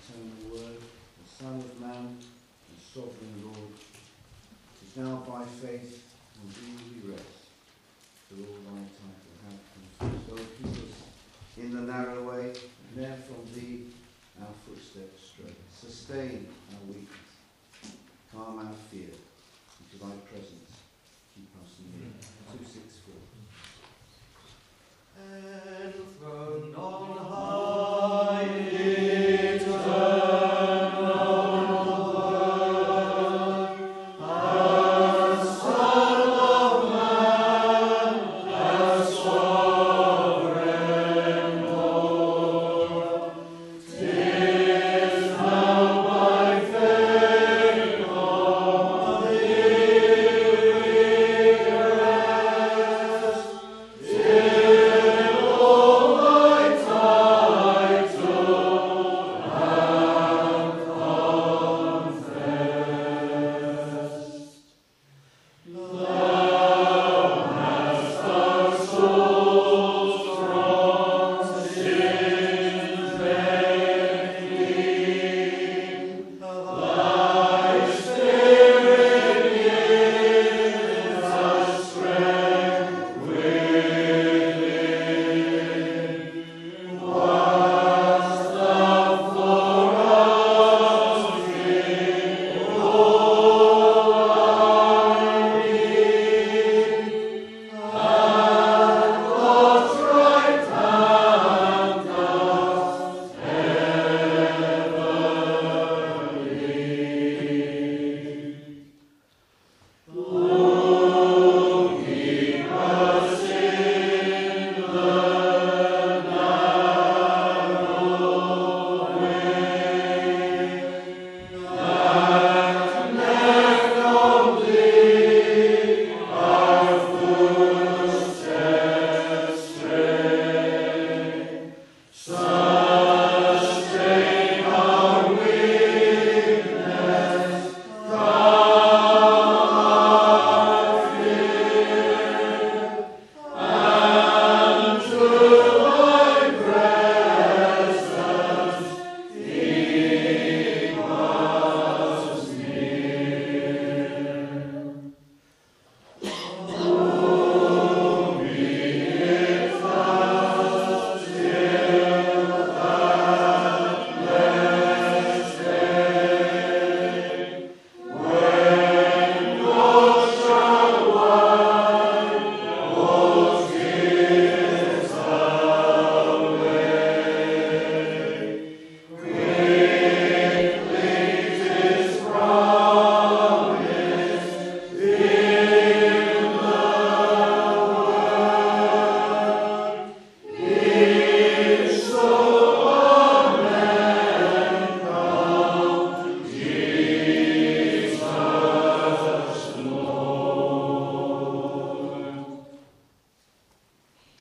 eternal Word, the Son of Man, and Sovereign Lord, is now by faith and thee we rest, till all thy title have confessed. O keep us in the narrow way, and ne'er from thee our footsteps stray. Sustain